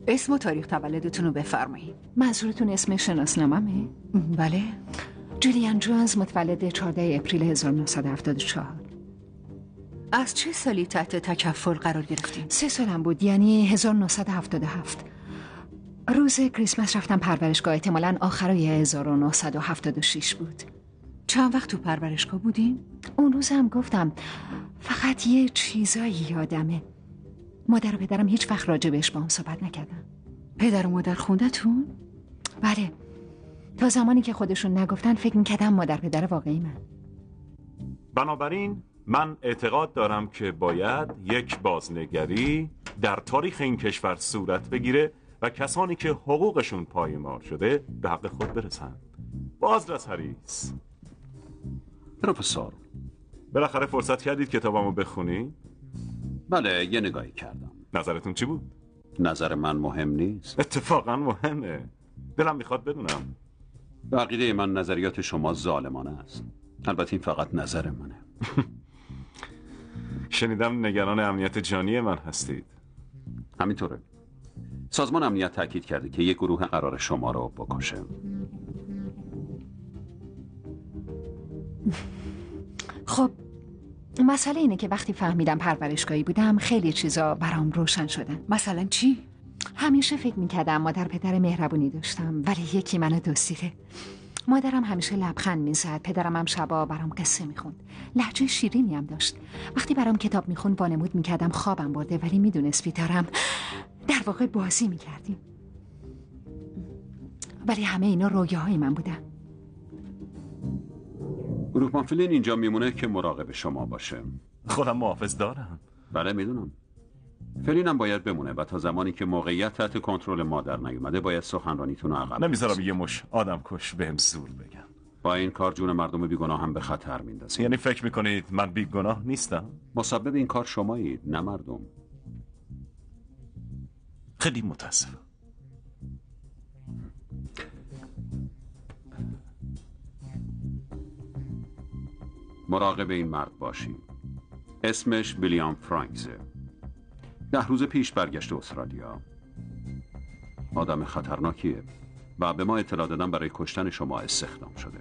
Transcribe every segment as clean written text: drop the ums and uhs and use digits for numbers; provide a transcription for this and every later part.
اسم و تاریخ تولدتون رو بفرمایید. منظورتون اسم شناسنامه‌مه؟ بله. جولیان جونز، متولد 14 اپریل 1974. از چه سالی تحت تکفل قرار گرفتین؟ 3 سالم بود، یعنی 1977. روز کریسمس رفتم پرورشگاه، احتمالاً آخرای 1976 بود. چند وقت تو پرورشگاه بودین؟ اون روز هم گفتم فقط یه چیزایی یادمه. مادر و پدرم هیچ وقت راجبش با هم صحبت نکردن. پدر و مادر خوندتون؟ بله، تا زمانی که خودشون نگفتن فکر میکردم مادر پدر واقعی من. بنابراین من اعتقاد دارم که باید یک بازنگری در تاریخ این کشور صورت بگیره و کسانی که حقوقشون پایمال شده به حق خود برسند. بازرس هریس. پروفسور، بالاخره فرصت کردید کتابمو بخونی؟ بله، یه نگاهی کردم. نظرتون چی بود؟ نظر من مهم نیست. اتفاقا مهمه. دلم میخواد بدونم. به عقیده من نظریات شما ظالمانه است. البته این فقط نظر منه. شنیدم نگران امنیت جانی من هستید. همینطوره. سازمان امنیت تاکید کرده که یک گروه قرار شما رو بکشه. خب مسئله اینه که وقتی فهمیدم پرورشگاهی بودم خیلی چیزا برام روشن شدن. مثلا چی؟ همیشه فکر میکردم مادر پدر مهربونی داشتم، ولی یکی منو دزدیده. مادرم همیشه لبخند میزد، پدرم هم شبا برام قصه میخوند. لهجه شیرینی هم داشت. وقتی برام کتاب میخوند وانمود میکردم خوابم برده، ولی میدونست بیدارم. در واقع بازی میکردیم. ولی همه اینا رویاهای من بودن. گروه پامفیلین اینجا میمونه که مراقب شما باشه. خودم محافظ دارم. بله میدونم. فلینم باید بمونه و تا زمانی که موقعیت تحت کنترل مادر نیومده باید سخنرانیتون رو عقب نمیذارم یه مش آدم کش بهم زور بگن. با این کار جون مردم بیگناه هم به خطر میندازید. یعنی فکر میکنید من بیگناه نیستم؟ مسبب این کار شمایید، نه مردم. خیلی متاسفم. مراقب این مرد باشید. اسمش ویلیام فرانکسه. 10 روز پیش برگشت استرالیا. آدم خطرناکیه و به ما اطلاع دادن برای کشتن شما استخدام شده.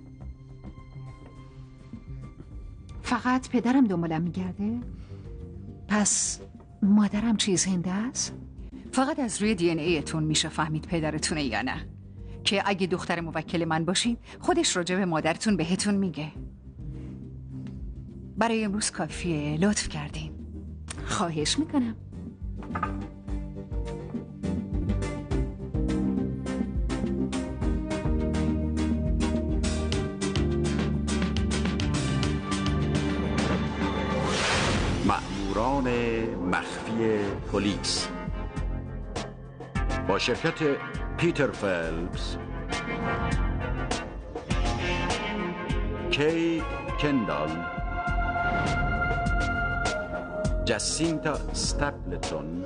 فقط پدرم دنبالم میگرده؟ پس مادرم چیز هنده است؟ فقط از روی دی ان ایتون میشه فهمید پدرتونه یا نه. که اگه دختر موکل من باشید خودش راجع به مادرتون بهتون میگه. برای امروز کافیه، لطف کردین. خواهش میکنم. مأموران مخفی پلیس با شرکت پیتر فلپس، کی کندال، جاسینتا استپلتون،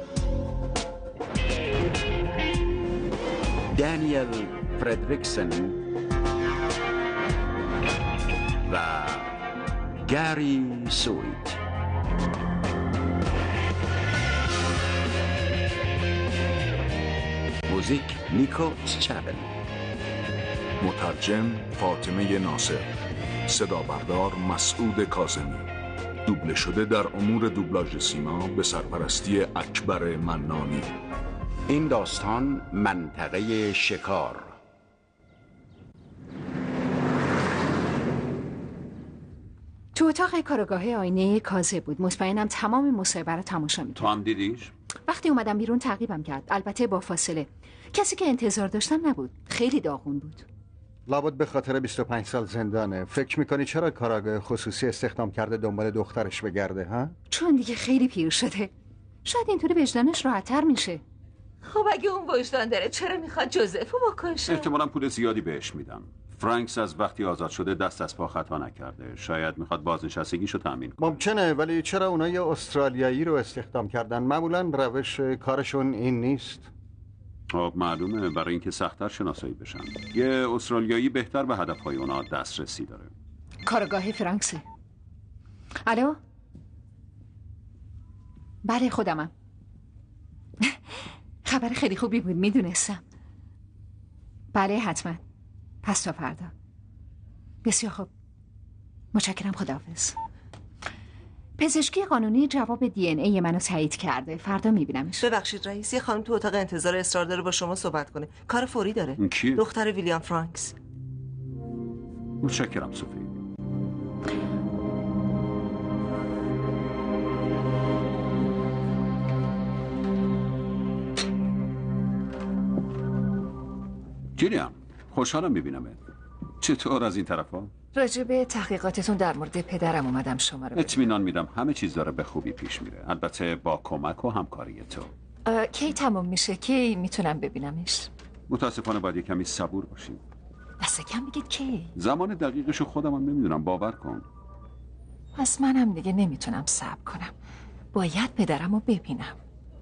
دانیل فردریکسن و گاری سویت. موزیک نیکو چابل. مترجم فاطمه ناصر. صدا بردار مسعود کاظمی. دوبله شده در امور دوبلاژ سیما به سرپرستی اکبر منانی. این داستان منطقه شکار. تو اتاق کارگاه آینه کازه بود. مطمئنم تمام مصاحبه رو تماشا می‌کرد. تو هم دیدیش؟ وقتی اومدم بیرون تعقیبم کرد، البته با فاصله. کسی که انتظار داشتم نبود. خیلی داغون بود. لابد به خاطر 25 سال زندانه. فکر میکنی چرا کارگاه خصوصی استخدام کرده دنبال دخترش بگرده ها؟ چون دیگه خیلی پیر شده. شاید اینطوری وجدانش راحت‌تر میشه. خب اگه اون وجدان داره چرا میخواد جوزفو بکشه؟ احتمالاً پول زیادی بهش میدن. فرانکس از وقتی آزاد شده دست از پا خطا نکرده. شاید میخواد بازنشستگیشو تامین کنه. ممکنه، ولی چرا اونا یه استرالیایی رو استخدام کردن؟ معمولاً روش کارشون این نیست. خب معلومه، برای اینکه سخت‌تر شناسایی بشن. یه استرالیایی بهتر به هدفهای اونا دسترسی داره. کارگاه فرانکسه. الو؟ بله خودمم. خبر خیلی خوبی بود، میدونستم. بله حتما. پس تا فردا. بسیار خوب. متشکرم، خداحافظ. پزشکی قانونی جواب دی ان ای منو تایید کرده. فردا میبینمش. ببخشید رئیس، یه خانم تو اتاق انتظار اصرار داره با شما صحبت کنه. کار فوری داره. کی؟ دختر ویلیام فرانکس. متشکرم صوفی. جیلیان، خوشحالم میبینمت. چطور از این طرفا؟ راجع به تحقیقاتتون در مورد پدرم اومدم شما رو. اطمینان میدم همه چیز داره به خوبی پیش میره، البته با کمک و همکاری تو. کی تموم میشه؟ کی میتونم ببینمش؟ متاسفانه باید یه کمی صبور باشیم. دست کم بگید کی؟ زمان دقیقشو خودم هم نمیدونم، باور کن. پس منم دیگه نمیتونم صبر کنم. باید پدرم رو ببینم.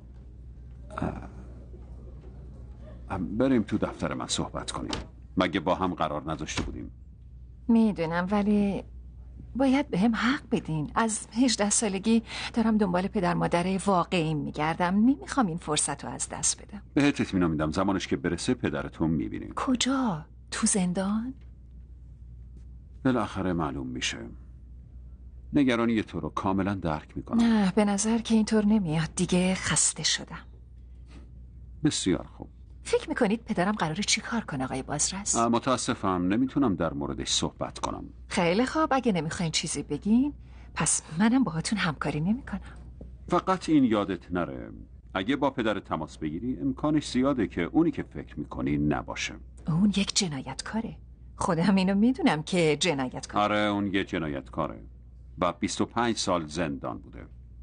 بریم تو دفتر من صحبت کنیم. مگه با هم قرار نذاشته بودیم؟ میدونم، ولی باید به هم حق بدین. از 18 سالگی دارم دنبال پدر مادر واقعی میگردم. نمیخوام این فرصت رو از دست بدم. بهت اطمینان میدم زمانش که برسه پدرتون میبینیم. کجا؟ تو زندان؟ بالاخره معلوم میشه. نگرانی تو رو کاملا درک میکنم. نه، به نظر که اینطور نمیاد. دیگه خسته شدم. بسیار خوب. فکر میکنید پدرم قراره چی کار کنه آقای بازرس؟ متاسفم نمیتونم در موردش صحبت کنم. خیلی خوب، اگه نمیخواین چیزی بگین پس منم باهاتون همکاری نمیکنم. فقط این یادت نره اگه با پدر تماس بگیری امکانش زیاده که اونی که فکر میکنی نباشه. اون یک جنایتکاره. خودم اینو میدونم که جنایتکاره. آره، اون یه جنایتکاره و 25 سال زندان بوده.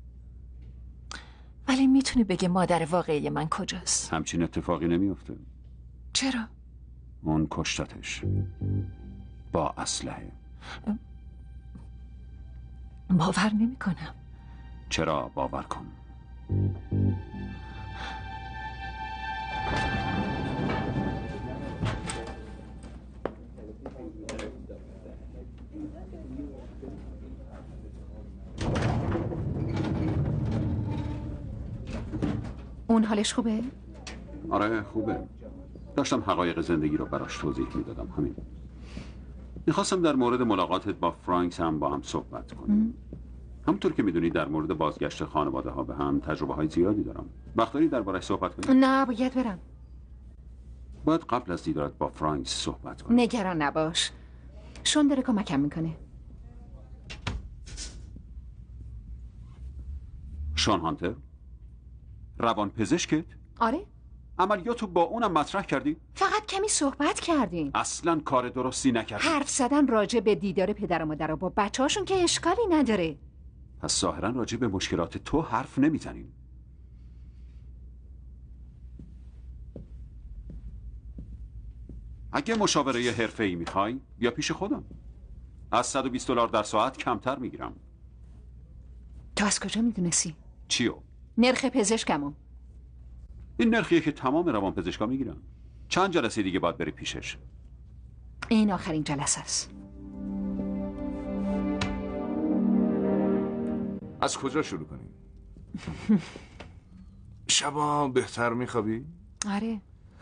ولی میتونی بگه مادر واقعی من کجاست؟ همچین اتفاقی نمیفته. چرا؟ اون کشتتش با اسلحه. باور نمی کنم. چرا باور کن. اون حالش خوبه؟ آره خوبه. داشتم حقایق زندگی رو براش توضیح میدادم. همین. میخواستم در مورد ملاقاتت با فرانکس هم با هم صحبت کنیم. همونطور که میدونی در مورد بازگشت خانواده ها به هم تجربه های زیادی دارم. وقت داری درباره‌اش صحبت کنیم؟ نه، باید برم. باید قبل از دیدارت با فرانکس صحبت کنیم. نگران نباش، شون داره کمکم میکنه. شون هانتر؟ روان پزشکت؟ آره. عملیاتو با اونم مطرح کردی؟ فقط کمی صحبت کردیم. اصلا کار درستی نکردی. حرف زدن راجع به دیدار پدر و مادر با بچه‌هاشون که اشکالی نداره. پس ظاهرا راجع به مشکلات تو حرف نمیزنیم. اگه مشاوره حرفه‌ای میخوای بیا پیش خودم. از $120 در ساعت کمتر میگیرم. تو از کجا میدونستی؟ چیو؟ نرخ پزشکمو. این نرخیه که تمام روانپزشکا میگیرن. چند جلسه دیگه باید بری پیشش؟ این آخرین جلسه است. از کجا شروع کنیم؟ شبا بهتر میخوابی؟ آره.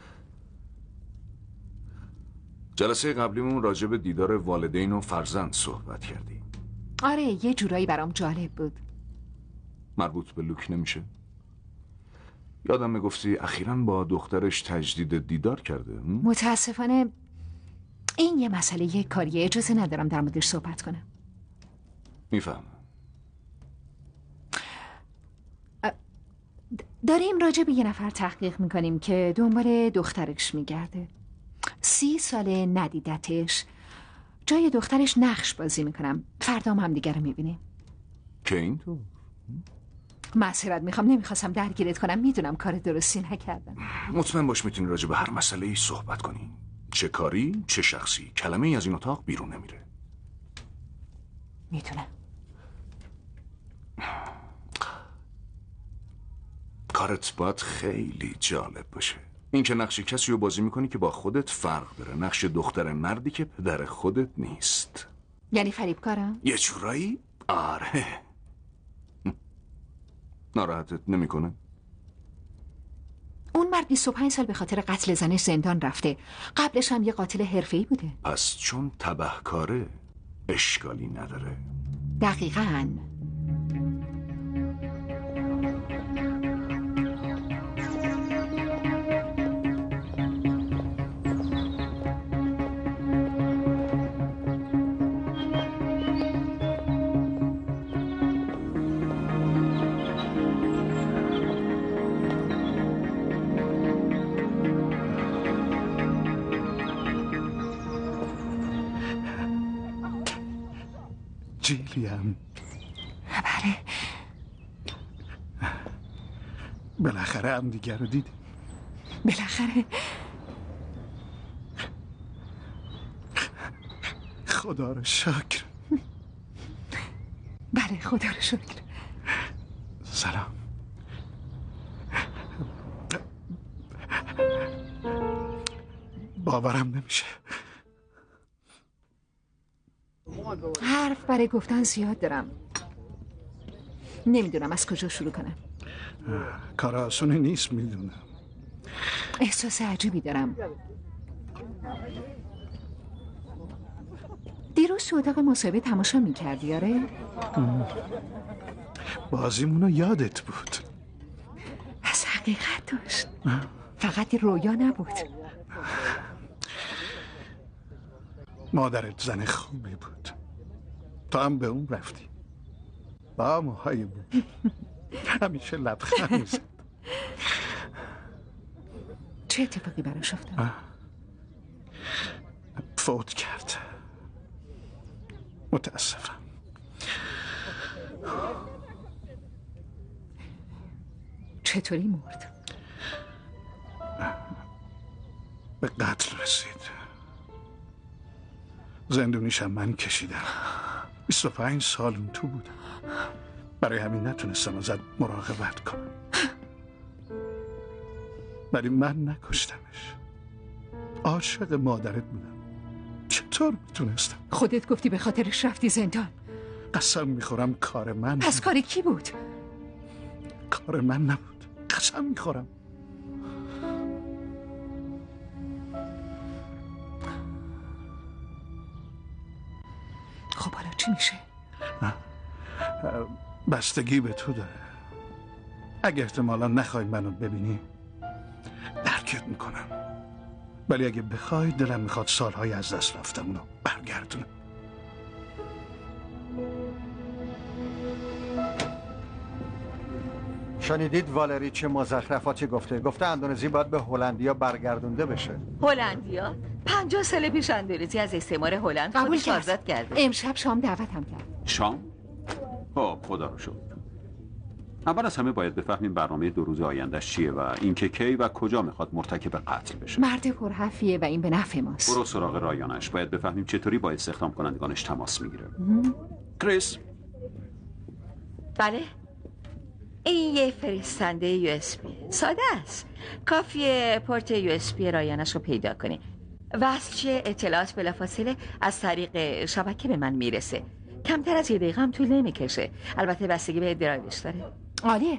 جلسه قبلیمون راجع به دیدار والدین و فرزند صحبت کردیم. آره، یه جورایی برام جالب بود. مربوط به لوک نمیشه؟ یادم میگفتی اخیراً با دخترش تجدید دیدار کرده. متاسفانه این یه مسئله کاریه، اجازه ندارم در موردش صحبت کنم. میفهمم. داریم راجع به یه نفر تحقیق میکنیم که دنبال دخترش میگرده. 30 ساله ندیدتش. جای دخترش نقش بازی میکنم. فردام هم دیگر رو میبینیم. که این تو؟ معذرت میخوام، نمیخواستم درگیرت کنم. میدونم کار درستی نکردم. مطمئن باش میتونی راجع به هر مسئله ای صحبت کنی. چه کاری چه شخصی. کلمه ای از این اتاق بیرون نمیره. میدونم. کارت باید خیلی جالب باشه. این که نقش کسی رو بازی میکنی که با خودت فرق داره. نقش دختر مردی که پدر خودت نیست. یعنی فریبکارم؟ یه جورایی؟ آره. ناراحتت نمیکنه؟ اون مرد 25 سال به خاطر قتل زنش زندان رفته. قبلش هم یه قاتل حرفه‌ای بوده. پس چون تبهکاره اشکالی نداره. دقیقاً. جیلیم. بله. بالاخره هم دیگر رو دیدیم. بالاخره. خدا رو شکر. بله خدا رو شکر. سلام. باورم نمیشه. حرف برای گفتن زیاد دارم. نمیدونم از کجا شروع کنم. کار آسونی نیست میدونم. احساس عجیبی دارم. دیروز تو اتاق مصاحبه تماشا میکردی آره؟ بازیمونو یادت بود. از حقیقت داشت. فقط رویا نبود. مادرت زن خوبی بود. تو هم به اون رفتی. با موهای بود. همیشه لبخند میزد. چه اتفاقی براش افتاد؟ فوت کرد. متاسفم. چطوری مرد؟ به قتل رسید. زندونیشم من کشیدم. 25 سال اون تو بودم. برای همین نتونستم ازت مراقبت کنم. ولی من نکشتمش. عاشق مادرت بودم. چطور میتونستم؟ خودت گفتی به خاطرش رفتی زندان. قسم میخورم کار من. پس کار کی بود؟ کار من نبود. قسم میخورم. خب حالا چی میشه؟ بستگی به تو داره. اگه احتمالا نخوای منو ببینی درکت میکنم. ولی اگه بخوای دلم میخواد سالهای از دست رفتمونو برگردونم. شنیدید والری چه مزخرفاتی گفته اندونزی باید به هلندیا برگردونده بشه. هلندیا 50 سال پیش اندونزی از استعمار هلند خودش آزاد کرده. امشب شام دعوتم کرد. شام؟ خب خدا رو شکر. اول از همه باید بفهمیم برنامه 2 روز آیندهش چیه و اینکه کی و کجا میخواد مرتکب قتل بشه. مرد پرحرفیه و این به نفع ماست. برو سراغ رایانش. باید بفهمیم چطوری با استخدام کنندگانش تماس میگیره. کریس. بله. این یه فرستنده USB ساده است. کافیه پورت USB رایانش رو پیدا کنی. واسه اطلاعات بلافاصله از طریق شبکه به من میرسه. کمتر از 1 دقیقه هم طول نمیکشه. البته بستگی به درایوش داره. عالیه.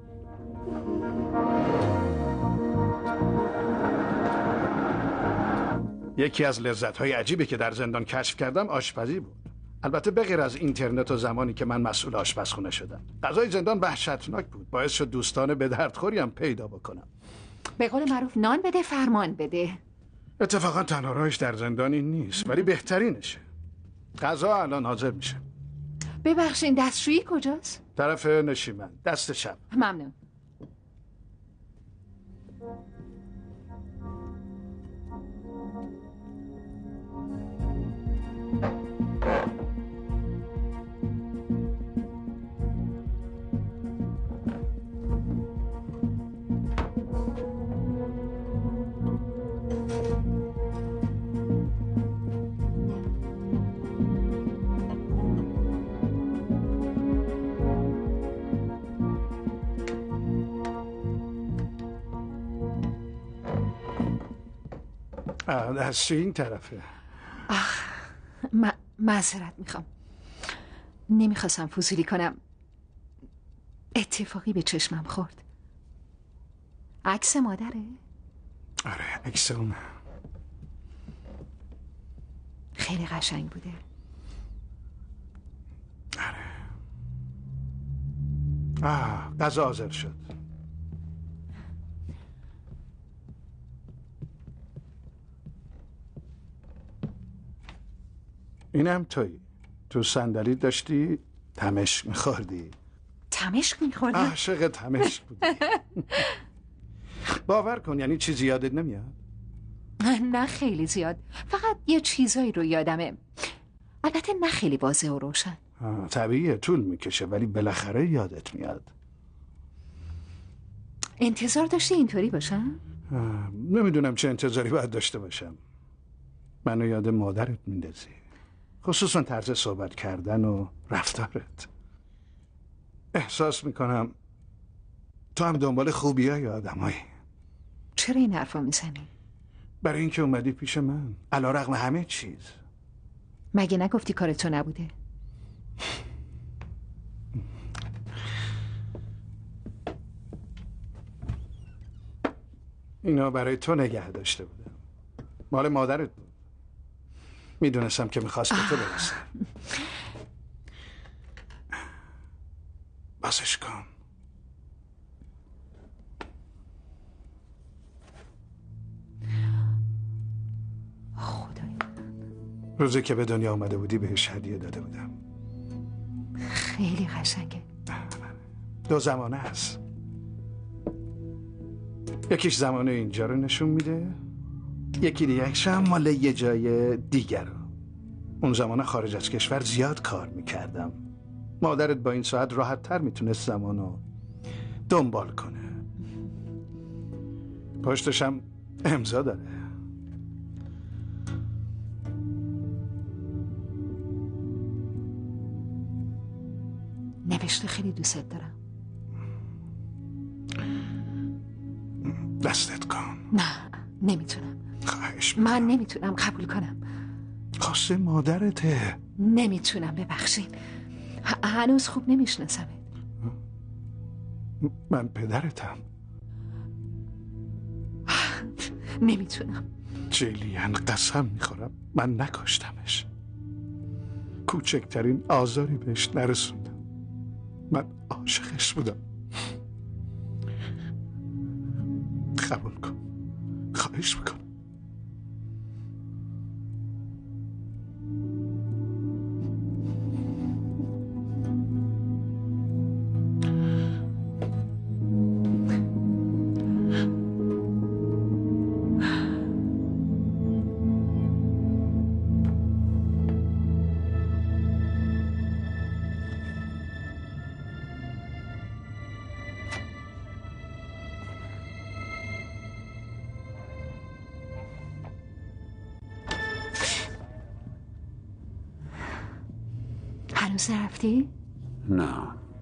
یکی از لذت‌های عجیبی که در زندان کشف کردم آشپزی بود. البته بغیر از اینترنت و زمانی که من مسئول آشپزخونه شدم. غذای زندان وحشتناک بود. باعث شد دوستان به دردخوری هم پیدا بکنم. به قول معروف نان بده فرمان بده. اتفاقا تنها راهش در زندان این نیست ولی بهترینشه. غذا الان حاضر میشه. ببخشین دستشویی کجاست؟ طرف نشیمن دست چپ. ممنون. دستشویی این طرفه. معذرت میخوام. نمیخواستم فضولی کنم. اتفاقی به چشمم خورد. عکس مادره؟ آره عکس اونه. خیلی قشنگ بوده. غذا حاضر شد. اینم تویی. تو صندلی داشتی تمشک میخوردی. تمشک میخوردی؟ عاشق تمشک بودی. باور کن یعنی چیزی یادت نمیاد؟ نه خیلی زیاد، فقط یه چیزایی رو یادمه، البته نه خیلی واضح و روشن. طبیعیه طول میکشه ولی بالاخره یادت میاد. انتظار داشتی اینطوری باشم؟ نمیدونم چه انتظاری باید داشته باشم. منو یاد مادرت میندازی، خصوصا طرز صحبت کردن و رفتارت. احساس میکنم تو هم دنبال خوبیای آدمایی. چرا این حرفا میزنی؟ برای اینکه اومدی پیش من علیرغم همه چیز. مگه نگفتی کار تو نبوده؟ اینا برای تو نگه داشته بودم، مال مادرت بود. میدونستم که میخواست به تو برسه. بازش کن. خدای روزی که به دنیا آمده بودی بهش هدیه داده بودم. خیلی قشنگه. دو زمانه هست، یکیش زمانه اینجا رو نشون میده، یکی دیگه‌ش هم مال یه جای دیگر رو. اون زمانه خارج از کشور زیاد کار میکردم. مادرت با این ساعت راحت تر میتونست زمانو دنبال کنه. پشتش هم امضا داره. نوشته خیلی دوست دارم. دستت کن. نه نمیتونم. خواهش من نمیتونم قبول کنم. خواسته مادرته. نمیتونم، ببخشید. هنوز خوب نمیشناسمت. من پدرتم. نمیتونم. جیلیان قسم میخورم من نکشتمش. کوچکترین آزاری بهش نرسوندم. من عاشقش بودم. قبول کن، خواهش میکنم. هنوز نرفتی؟ نه.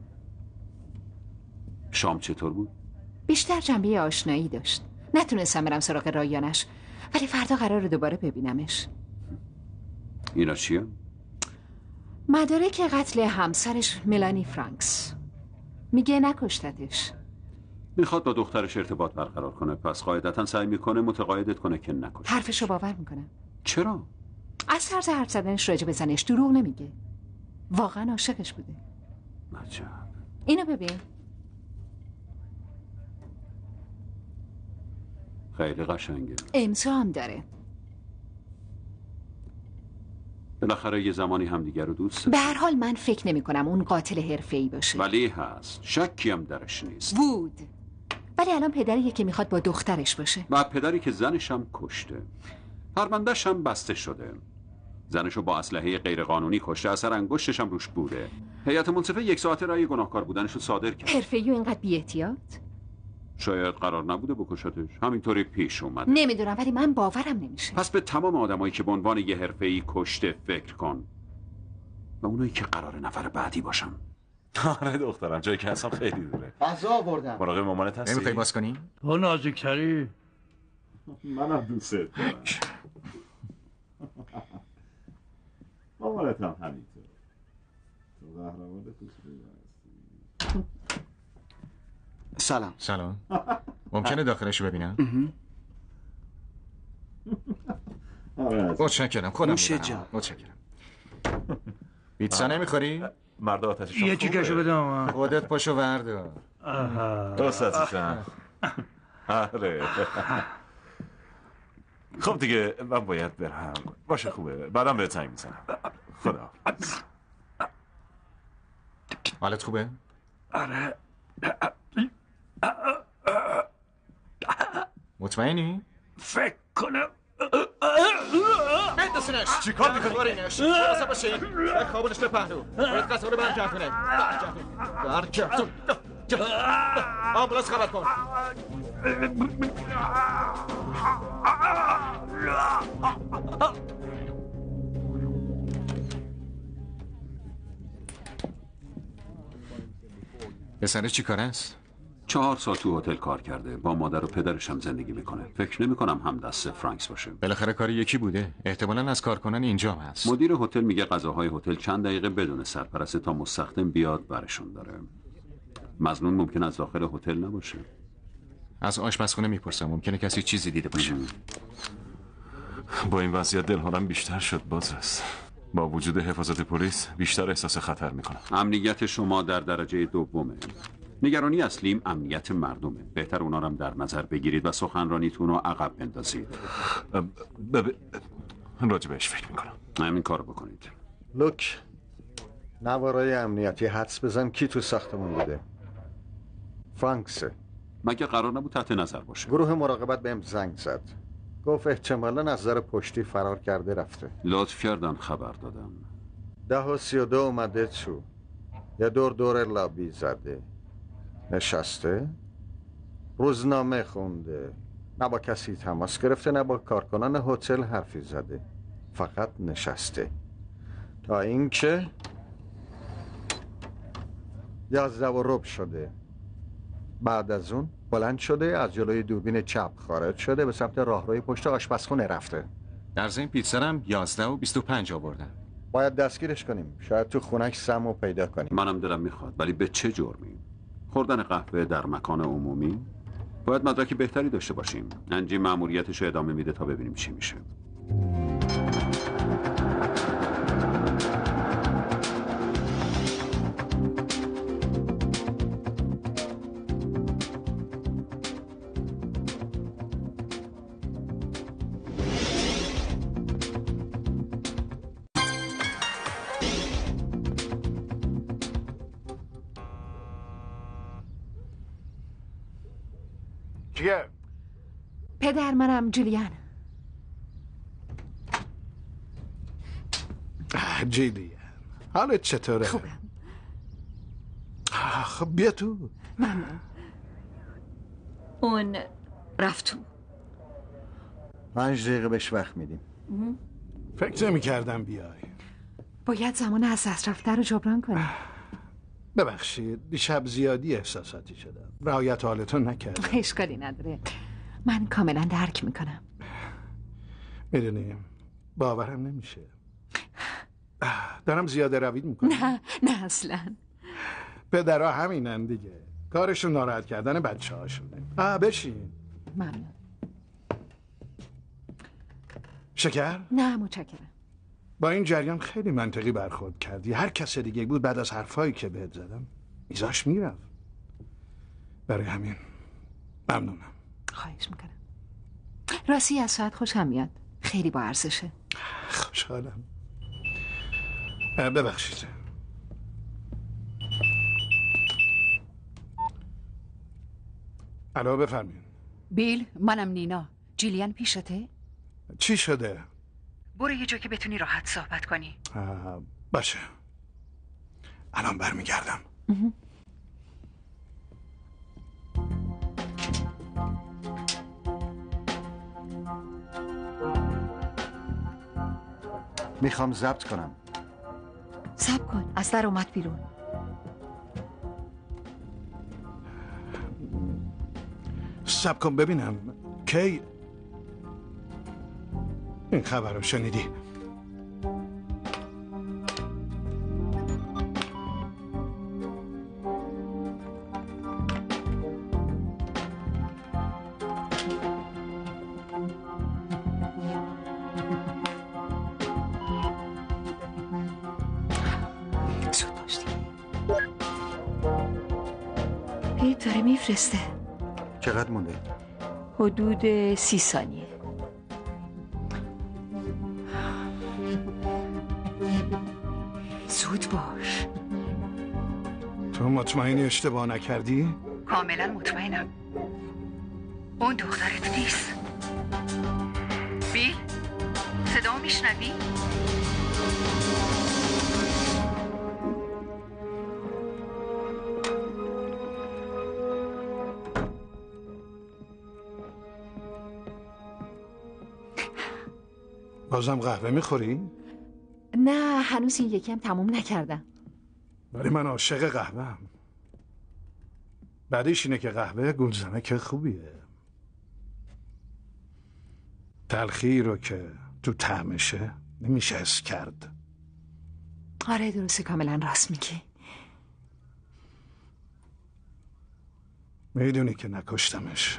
شام چطور بود؟ بیشتر جنبه آشنایی داشت. نتونستم برم سراغ رایانش، ولی فردا قراره دوباره ببینمش. اینا چیه؟ مدارک قتل همسرش ملانی فرانکس. میگه نکشتتش. میخواد با دخترش ارتباط برقرار کنه، پس قاعدتا سعی میکنه متقاعدت کنه که نکشتتش. حرفشو باور میکنم. چرا؟ از طرز حرف زدنش راجع به زنش دروغ نمیگه. واقعا عاشقش بوده. عجب. اینو ببین. خیلی قشنگه. امضا هم داره. بالاخره یه زمانی همدیگر رو دوست به هر حال من فکر نمی کنم اون قاتل حرفه‌ای باشه. ولی هست، شکی هم درش نیست. بود. ولی الان پدریه که میخواد با دخترش باشه. و پدری که زنش هم کشته. پرونده‌اش هم بسته شده. زنشو با اسلحه غیرقانونی کشته، اثر انگشتش هم روش بوده. هیئت منصفه 1 ساعته رأی گناهکار بودنشو صادر کرد. حرفه‌ای و اینقدر بی‌احتیاط؟ شاید قرار نبوده بکشتش، همینطوری پیش اومد. نمیدونم، ولی من باورم نمیشه. پس به تمام آدمایی که به عنوان یه حرفه‌ای کشته فکر کن، و اونایی که قرار نفر بعدی باشن. آره دخترم، جایی که هستم خیلی دوره. غذا آوردم. مراقب مامانت هستی؟ نمیخوای باز کنی؟ تو نازکتری. منم دوست دارم. مامانت هم همینطور. تو قهرمان خوشبین هستی. سلام. سلام. ممکنه داخلشو ببینم؟ متشکرم. خودم میبرم. متشکرم. پیتزا نمیخوری؟ مرد آتششون یه چیکشو بده آمان. خودت پاشو وردار. درست عزیزم. آره. خب دیگه من باید برم. باشه خوبه. بعدم بهت زنگ میزنم. خدا. حالت خوبه؟ آره. مطمئنی؟ فکر کنم. بندازینش. چیکار میکنی؟ برینش. واسه باشین. خوابونش به پهلو. باید قطعه رو برگردونه. برگردون. آمبولانس خبر کن. پسره چی کار است؟ 4 سال تو هتل کار کرده. با مادر و پدرش هم زندگی میکنه. فکر نمی کنم هم دست فرانکس باشه. بالاخره کار یکی بوده. احتمالاً از کارکنان اینجا هست. مدیر هتل میگه غذاهای هتل چند دقیقه بدون سرپرست تا مستخدم بیاد برشون داره. مظنون ممکن از داخل هتل نباشه. از آشپزخونه میپرسم. ممکنه کسی چیزی دیده باشه. با این وضعیت دلهارم بیشتر شد باز است. با وجود حفاظت پلیس بیشتر احساس خطر میکنم. امنیت شما در درجه دومه. نگرانی اصلیم امنیت مردمه. بهتر اونا رو هم در نظر بگیرید و سخنرانیتون رو عقب بندازید. راجبش فکر میکنم. همین کار بکنید. لوک، نوارای امنیتی حدس بزن کی تو ساختمون بوده. فرانکسه. مگه قرار نبود تحت نظر باشه؟ گروه مراقبت بهم زنگ زد. گفت احتمالاً از در پشتی فرار کرده رفته. لطف کردن خبر دادم. 10:32 اومده تو. یه دور لابی زده. نشسته. روزنامه خونده. نه با کسی تماس گرفته نه با کارکنان هتل حرفی زده. فقط نشسته. تا اینکه 11:15 شده. بعد از اون بلند شده از جلوی دوربین چپ خارج شده به سمت راهروی پشت آشپزخونه رفته. در ضمن پیتزا هم 11:25 آوردن. باید دستگیرش کنیم. شاید تو خونش سمو پیدا کنیم. منم دلم میخواد، ولی به چه جرمی؟ خوردن قهوه در مکان عمومی؟ باید مدرک بهتری داشته باشیم. انجی مأموریتش رو ادامه میده تا ببینیم چی میشه. چیه؟ پدر، منم جولیان. جولیان، حالت چطوره؟ خوبم. خب بیا تو. ممنون. اون رفت تو. 5 دقیقه بهش وقت میدیم. فکر نمی کردم بیای. باید زمان از دست رفته رو جبران کنیم. ببخشید دیشب زیادی احساساتی شدم. رعایت حالتون نکردم. اشکالی نداره. من کاملا درک میکنم. میدونیم باورم نمیشه. دارم زیاده روید میکنم. نه اصلا. پدرها همینن دیگه. کارشون ناراحت کردن بچه هاشونه. بشین. ممنون. شکر؟ نه متشکرم. با این جریان خیلی منطقی برخورد کردی. هر کس دیگه بود بعد از حرفایی که بهت زدم میذاش میرفت. برای همین ممنونم. خواهش میکنم. راستی از ساعت خوشم میاد. خیلی با ارزشه. خوشحالم. ببخشید. الو بفرمایید. بیل، منم نینا. جیلیان پیشته؟ چی شده؟ برو یه جا که بتونی راحت صحبت کنی. باشه. الان برمیگردم. میخوام ضبط کنم. صبر کن. از در اومد بیرون. صبر کن ببینم کی این خبر رو شنیدی؟ داره میفرسته. چقدر مونده؟ حدود 30 ثانیه. زود باش. تو مطمئنی اشتباه نکردی؟ کاملا مطمئنم. اون دخترت نیست. بیل، صدا میشنوی؟ بازم قهوه میخوری؟ نه هنوز این یکی هم تموم نکردم. ولی من عاشق قهوه‌ام. بعدش اینه که قهوه گلزنک خوبیه. تلخی رو که تو طعمشه نمیشه حس کرد. آره درسته، کاملا راست میگی. میدونی که نکشتمش.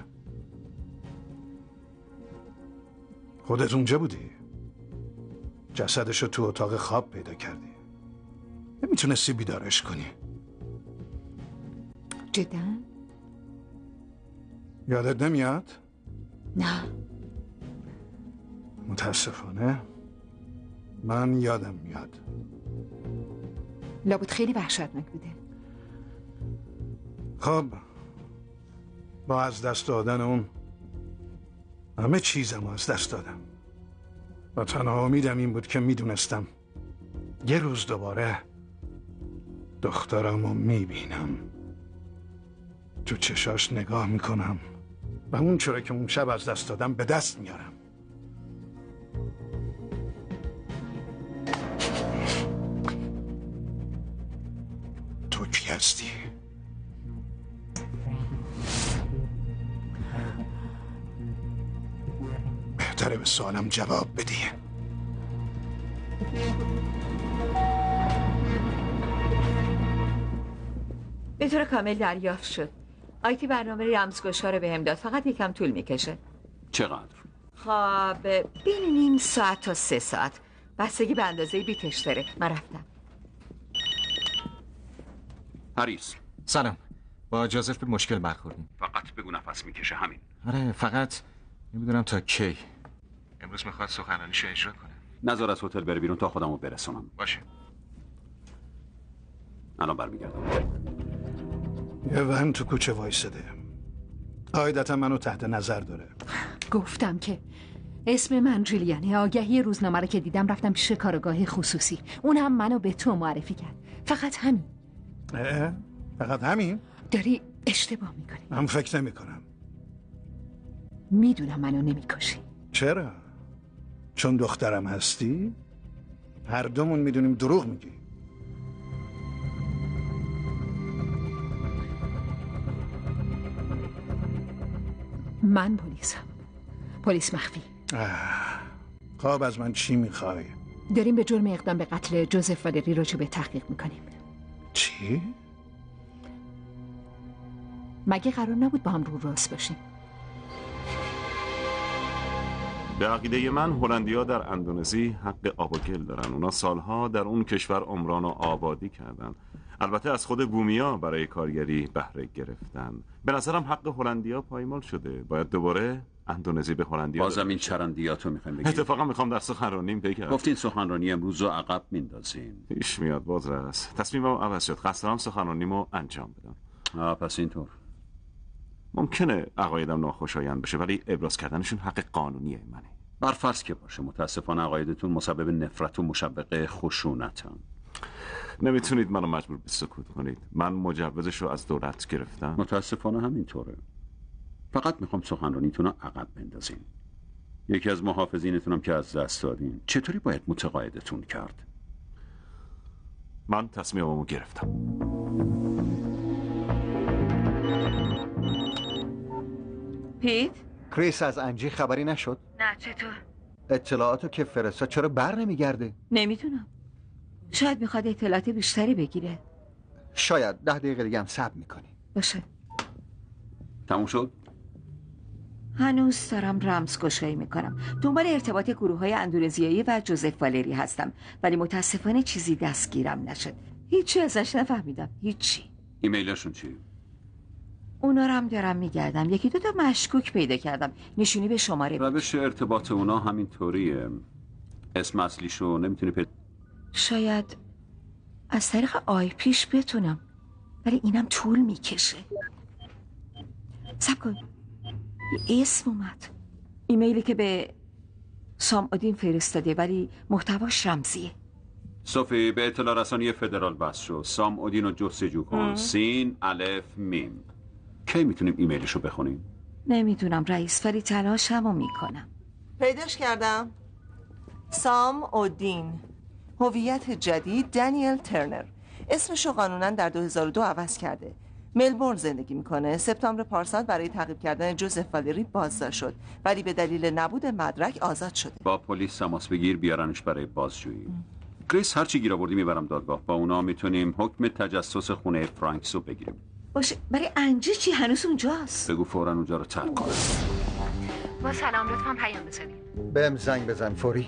خودت اونجا بودی. جسدشو تو اتاق خواب پیدا کردی. نمیتونستی بیدارش کنی. جدا؟ یادت نمیاد؟ نه. متاسفانه من یادم میاد. لابد خیلی وحشتناک بوده. خب با از دست دادن اون همه چیزم از دست دادم و تنها امیدم این بود که میدونستم یه روز دوباره دخترمو میبینم، تو چشاش نگاه میکنم و اون چرا که اون شب از دست دادم به دست میارم. تو کی هستی؟ بهتره به سوالم جواب بدی. به طور کامل دریافت شد. آیتی برنامه رمزگشا رو بهم داد، فقط یکم طول میکشه. چقدر؟ خب بین نیم ساعت تا 3 ساعت، بستگی به اندازه بیتش داره. من رفتم. هریس سلام، با جوزف به مشکل برخوردیم. فقط بگو نفس میکشه، همین. آره فقط نمیدونم تا کی. امروز میخواد سخنرانیشو اجرا کنه. نذار از هتل بره بیرون تا خودمو برسونم. باشه. الان برمیگردم. یه ون تو کوچه وایساده. قاعدتا منو تحت نظر داره. گفتم که اسم من جولیانه. آگهی روزنامه رو که دیدم رفتم پیش کارگاه خصوصی. اون هم منو به تو معرفی کرد. فقط همین. فقط همین؟ داری اشتباه میکنی. من فکر نمی کنم. میدونم منو نمیکشی. چرا؟ چون دخترم هستی؟ هر دومون میدونیم دروغ میگی. من پلیسم. پلیس مخفی. خب از من چی میخوای؟ داریم به جرم اقدام به قتل جوزف والری راجع به تحقیق میکنیم. چی؟ مگه قرار نبود با هم رو راست باشیم؟ به عقیده من هلندیا در اندونزی حق آب و گل دارن. اونا سالها در اون کشور عمران و آبادی کردن. البته از خود بومیا برای کارگری بهره گرفتن. به نظرم حق هلندیا پایمال شده. باید دوباره اندونزی به هلندیا بازم این چرندیاتو میخوایم بگیم. اتفاقا میخوام در سخنرانیم بگم. گفتین سخنرانی امروز رو عقب میندازین. پیش میاد بازرس. تصمیمم عوض شد. قصد دارم سخنرانیمو انجام بدم. پس اینطور. ممکنه عقایدم ناخوشایند بشه ولی ابراز کردنشون حق قانونی منه. بر فرض که باشه. متاسفانه عقایدتون مسبب نفرت و مشوق خشونتن. نمیتونید منو مجبور به سکوت کنید. من مجوزش رو از دولت گرفتم. متاسفانه همینطوره. فقط میخوام سخنرانیتون رو عقب بندازین. یکی از محافظینتونم که از دست دادین. چطوری باید متقاعدتون کرد؟ من تصمیممو گرفتم. پیت؟ کریس از انجی خبری نشد؟ نه چطور؟ اطلاعاتو که فرستاد چرا بر نمیگرده؟ نمیدونم. شاید میخواد اطلاعات بیشتری بگیره. شاید 10 دقیقه دیگه هم صبر میکنی. باشه. تموم شد؟ هنوز دارم رمزگشایی میکنم. دنبال ارتباط گروه‌های اندونزیایی و جوزف والری هستم، ولی متاسفانه چیزی دستگیرم نشد. هیچی ازش نفهمیدم. هیچی. ایمیلشون چی؟ اونا رو هم دارم میگردم. یکی دو تا مشکوک پیدا کردم. نشونی به شماره بود. روش ارتباط اونا همین طوریه. اسم اصلیشو نمیتونی شاید از طریق آیپیش بتونم، ولی اینم طول میکشه. صبر کن، یه اسم اومد. ایمیلی که به سام اودین فرستاده ولی محتواش رمزیه. صوفی، به اطلاع رسانی فدرال بس شو. سام اودین رو جستجو کن. سین الف میم. کی میتونیم ایمیلشو بخونیم؟ نمیدونم رئیس، ولی تلاشمو میکنم. پیداش کردم. سام اودین، هویت جدید دنیل ترنر. اسمشو قانونا در 2002 عوض کرده. ملبورن زندگی میکنه. سپتامبر پارسال برای تعقیب کردن جوزف والری بازداشت شد، ولی به دلیل نبود مدرک آزاد شده. با پلیس تماس بگیر بیارنش برای بازجویی. کریس، هرچی گیر آوردی میبرم دادگاه. با اونا میتونیم حکم تجسس خونه فرانکس رو بگیریم. باشه، برای انجی چی؟ هنوز اونجاست؟ بگو فوراً اونجا رو ترک کنه. با سلام، لطفاً پیام بزنید. بهم زنگ بزن فوری.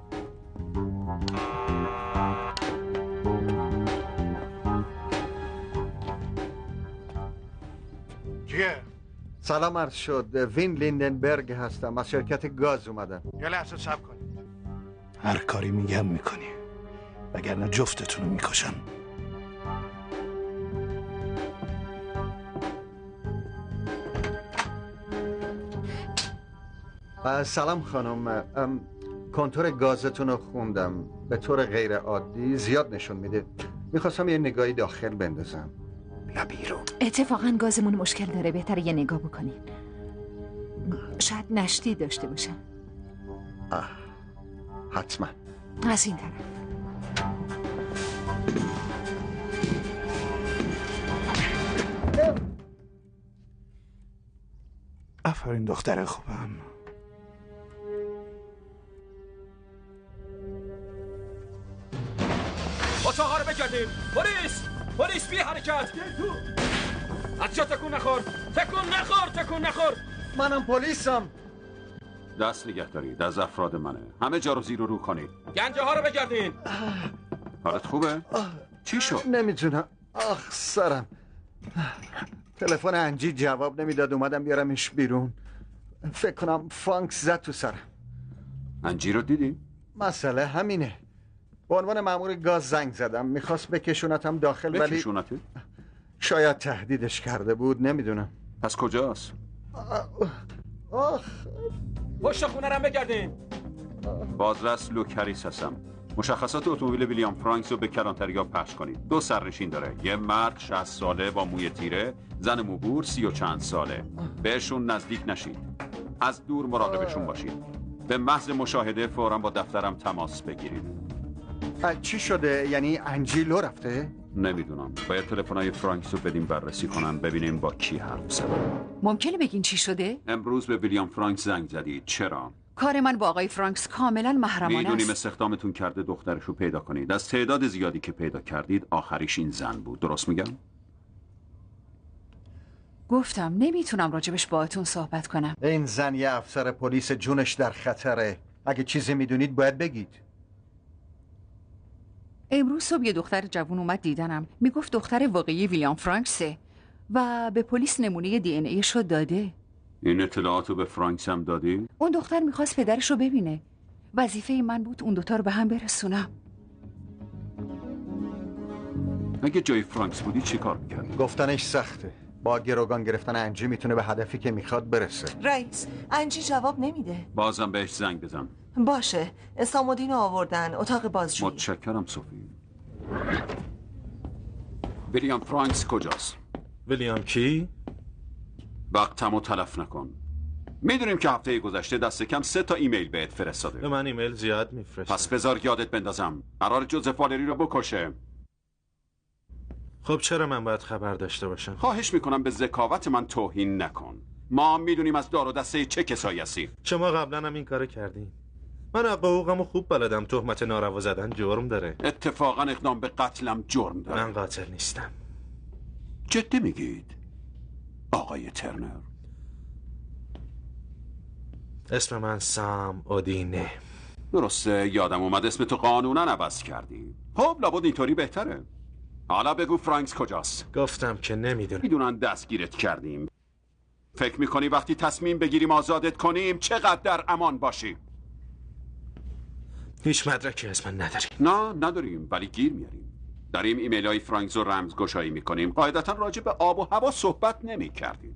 کیه؟ سلام عرض شد. وین لیندنبرگ هستم، از شرکت گاز اومدم. یه لحظه صبر کنید. هر کاری میگم میکنی، وگرنه جفتتون رو میکشم. سلام خانم، کنتور گازتون رو خوندم. به طور غیر عادی زیاد نشون میده. میخواستم یه نگاهی داخل بندازم. بیا بیرون. اتفاقا گازمون مشکل داره، بهتره یه نگاه بکنین. شاید نشتی داشته باشه. حتما. از این طرف. آفرین دختر خوبم. اتاقا رو بگردیم. پلیس بی حرکت. از جا تکون نخور. منم پلیسم. دست نگه دارید، از افراد منه. همه جا رو زیر و رو کنید. گنجه ها رو بگردین. حالت خوبه؟ چی شد؟ نمیدونم. سرم. تلفن انجی جواب نمیداد، اومدم بیارمش بیرون. فکر کنم فانکس زد تو سرم. انجی رو دیدی؟ مسئله همینه. به عنوان مأمور گاز زنگ زدم، میخواست بکشونتم داخل ولی بکشونته؟ شاید تهدیدش کرده بود، نمیدونم. پس کجاست؟ پشت خونه رو بگردین. بازرس لوک هریس هستم. مشخصات اتومبیل ویلیام فرانکس رو به کلانتریا پخش کنید. 2 سرنشین داره. یه مرد 60 ساله با موی تیره، زن موبور 30 و چند ساله. بهشون نزدیک نشید. از دور مراقبشون باشید. به محض مشاهده فوراً با دفترم تماس بگیرید. چی شده؟ یعنی انجی لو رفته؟ نمیدونم. باید تلفن‌های فرانکس رو بدیم بررسی کنم ببینیم با کی حرف زدن. ممکنه بگین چی شده؟ امروز به ویلیام فرانکس زنگ زدید. چرا؟ کار من با آقای فرانکس کاملا محرمانه میدونیم است. استخدامتون کرده دخترش رو پیدا کنید. از تعداد زیادی که پیدا کردید آخریش این زن بود. درست میگم؟ گفتم نمیتونم راجبش باهاتون صحبت کنم. این زن یه افسر پلیس، جونش در خطره. اگه چیزی میدونید باید بگید. امروز صبح یه دختر جوون اومد دیدنم. میگفت دختر واقعی ویلیام فرانکسه و به پلیس نمونه دی ان ای شو داده. این اطلاعات رو به فرانکس هم دادی؟ اون دختر میخواست پدرش رو ببینه. وظیفه من بود اون دوتا رو به هم برسونم. اگه جای فرانکس بودی چی کار میکردی؟ گفتنش سخته. با گروگان گرفتن انجی میتونه به هدفی که میخواد برسه. رئیس، انجی جواب نمیده. بازم بهش زنگ بزن. باشه. سامودین رو آوردن اتاق بازجویی. متشکرم صوفی. ویلیام فرانکس کجاست؟ ویلیام کی؟ وقتمو تلف نکن. میدونیم که هفته گذشته دست کم 3 تا ایمیل بهت فرستاده. به من ایمیل زیاد میفرسته. پس بذار یادت بندازم. قرار جوزف والری رو بکشه. خب چرا من باید خبر داشته باشم؟ خواهش میکنم به ذکاوت من توهین نکن. ما میدونیم از دار و دسته چه کسایی هستی. شما قبلا هم این کارو کردین. من حقوقمو خوب بلدم. تهمت ناروا زدن جرم داره. اتفاقا اقدام به قتلم جرم داره. من قاتل نیستم. جدی میگید آقای ترنر؟ اسم من سام اودینه. درسته، یادم اومد اسم تو قانونا عوض کردی. خب لابد اینطوری بهتره. حالا بگو فرانکس کجاست؟ گفتم که نمیدونم. میدونن دستگیرت کردیم. فکر میکنی وقتی تصمیم بگیریم آزادت کنیم چقدر در امان باشی؟ هیچ مدرکی از من نداری؟ نه نداریم، ولی گیر میاریم. داریم ایمیل های فرانکس رو رمزگشایی میکنیم. قاعدتا راجع به آب و هوا صحبت نمیکردیم.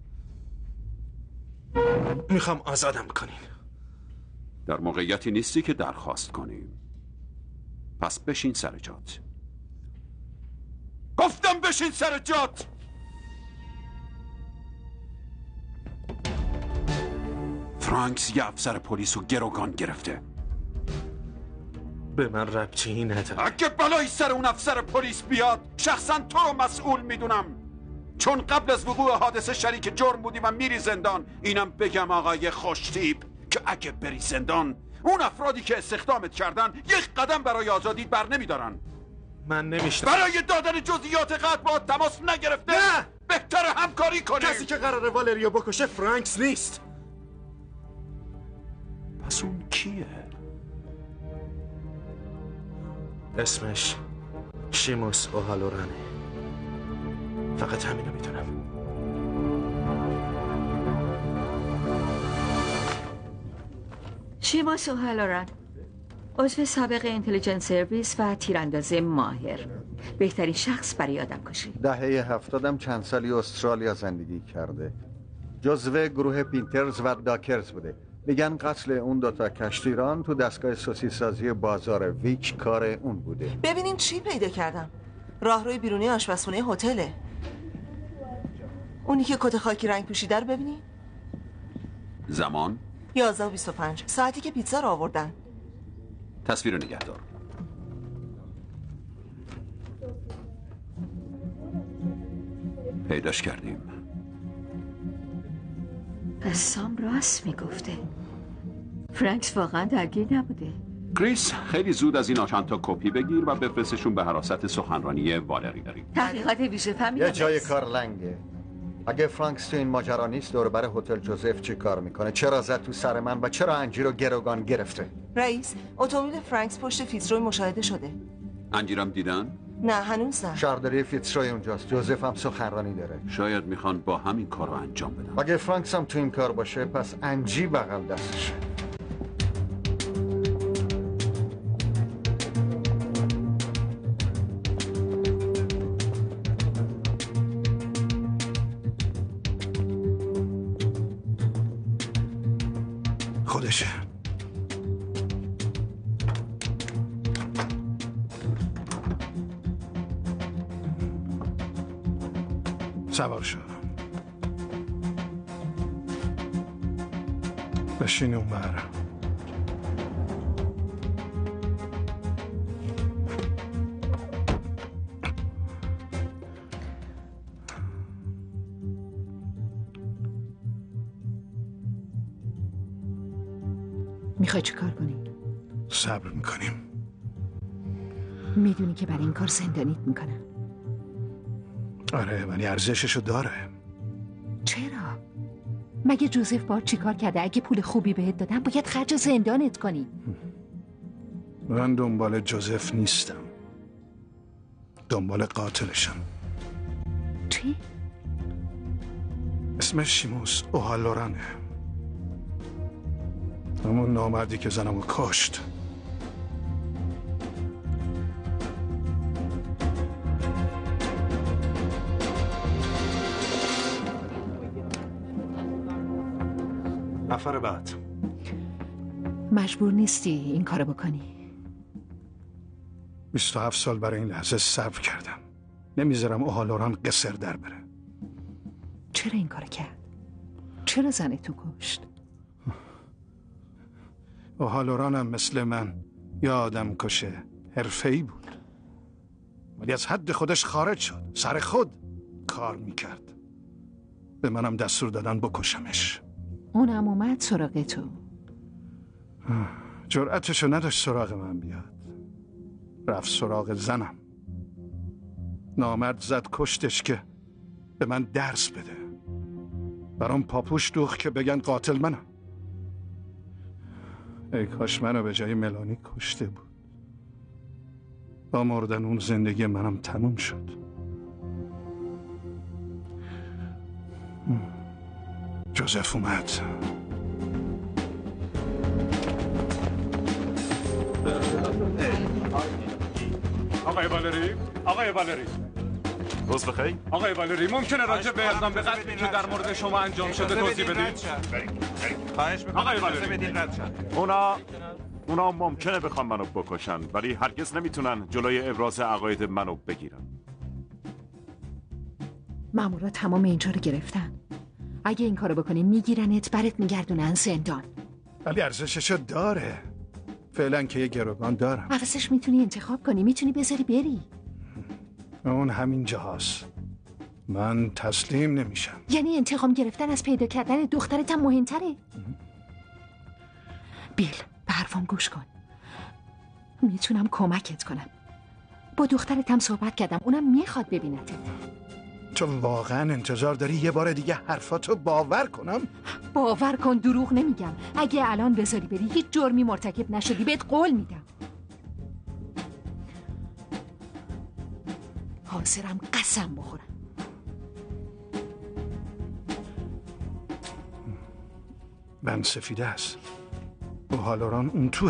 میخوام آزادم کنین. در موقعیتی نیستی که درخواست کنیم. پس بشین سر جات. گفتم بشین سر جات. فرانکس یه افسر پلیس رو گروگان گرفته. به من ربطی نداره. اگه بلایی سر اون افسر پلیس بیاد شخصا تو رو مسئول میدونم، چون قبل از وقوع حادثه شریک جرم بودی و میری زندان. اینم بگم آقای خوشتیپ که اگه بری زندان اون افرادی که استخدامت کردن یک قدم برای آزادیت بر نمیدارن. من نمیشتم برای دادن جزئیات قتل با تماس نگرفته. نه، بهتر همکاری کنیم. کسی که قراره والریو بکشه فرانکس نیست. پس اون کیه؟ اسمش شیموس اوهالورانه. فقط همینو میدونم. شیموس اوهالوران، عضو سابق اینتلیجنس سرویس و تیرانداز ماهر، بهترین شخص برای آدم کشی. دهه 70 چند سالی استرالیا زندگی کرده. جزو گروه پینترز و داکرز بوده. میگن قتل اون دوتا کشتیران تو دستگاه سوسیسازی بازار ویک کار اون بوده. ببینین چی پیدا کردم. راهروی بیرونی آشپزخونه هتله. اونی که کت خاکی رنگ پوشیده رو ببینین. زمان 11:25، ساعتی که پیتزا رو آوردن. تصویر رو نگه دار. پیداش کردیم. پس سام راست میگفته. فرانکس واقعا درگیر نبوده. کریس خیلی زود از این چند تا کپی بگیر و بفرستشون به حراست سخنرانی والری. تحقیقات ویژه فهمیدم یه جای کار لنگه. اگه فرانکس تو این ماجرا نیست دور بر هتل جوزف چی کار میکنه؟ چرا زد تو سر من و چرا انجیر رو گروگان گرفته؟ رئیس، اتومبیل فرانکس پشت فیتزروی مشاهده شده. انجیرم دیدن؟ نه هنوز نه. شهرداری فیتزروی اونجاست. جوزف هم سخنرانی داره. شاید میخوان با همین کار رو انجام بدن. اگه فرانکس هم تو این کار باشه پس انجی بغل دستشه. خودشه. سوار شو. بشین اون بر. میخوای چی کار کنی؟ صبر میکنیم. میدونی که برای این کار زندانیت میکنم. آره ولی ارزششو داره. چرا؟ مگه جوزف بار چی کار کرده؟ اگه پول خوبی بهت دادم باید خرج زندانت کنی. من دنبال جوزف نیستم، دنبال قاتلشم. چی؟ اسمش شیموس اوهالورانه، همون نامردی که زنمو کشت. نفر بعد. مجبور نیستی این کارو بکنی. 27 سال برای این لحظه صبر کردم. نمیذارم اوهالوران قصر در بره. چرا این کارو کرد؟ چرا زن تو کشت؟ اوهالوران هم مثل من یا آدم کشه حرفه‌ای بود، ولی از حد خودش خارج شد. سر خود کار میکرد. به منم دستور دادن بکشمش. اونم اومد سراغ تو. جرأتشو نداشت سراغ من بیاد. رفت سراغ زنم. نامرد زد کشتش که به من درس بده. برام پاپوش دوخت که بگن قاتل منم. ای کاش منو به جای ملانی کشته بود. با مردن اون زندگی منم تموم شد. جوزف اومد. آقای والری روز بخیر. آقای والری ممکنه راجع به اقدام به قتلی که در مورد شما انجام شده توضیح بدید؟ خواهش می‌کنم آقای اجازه والری. بدین رد شد. اونا ممکنه بخوان منو بکشن، ولی هرگز نمیتونن جلوی ابراز عقاید منو بگیرن. مامورا تمام اینجا رو گرفتن. اگه این کارو بکنی میگیرنت، برات میگردونن زندان. ولی ارزششو داره. فعلا که یه گروگان دارم. عوضش میتونی انتخاب کنی، میتونی بذاری بری. اون همین جاست. من تسلیم نمیشم. یعنی انتقام گرفتن از پیدا کردن دخترت هم مهمتره؟ بیل، به حرفم گوش کن. میتونم کمکت کنم. با دخترت هم صحبت کردم، اونم میخواد ببینتت. تو واقعا انتظار داری یه بار دیگه حرفاتو باور کنم؟ باور کن، دروغ نمیگم. اگه الان بذاری بری هیچ جرمی مرتکب نشدی، بهت قول میدم. حاضرم قسم بخورم. بند سفیده است. و هالوران اون توه.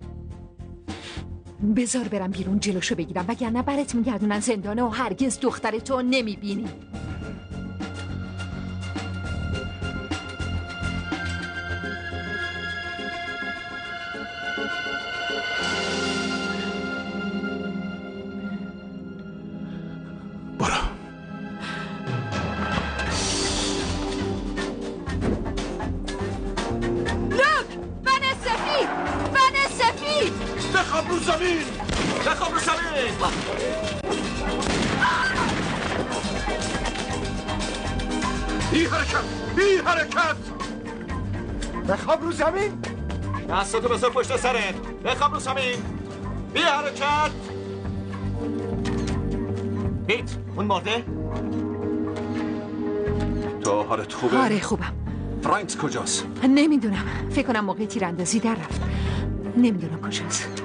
بذار برم بیرون جلوشو بگیرم، وگرنه برات میگردونن زندانه و هرگز دخترتو نمیبینی. بی حرکت بخواب رو زمین. دستاتو بذار پشت سرت. بخواب رو زمین. بی حرکت. بیت اون مرده؟ تو حالت خوبه؟ آره خوبم. فرانکس کجاست؟ نمیدونم، فکر کنم موقع تیراندازی در رفت. نمیدونم کجاست.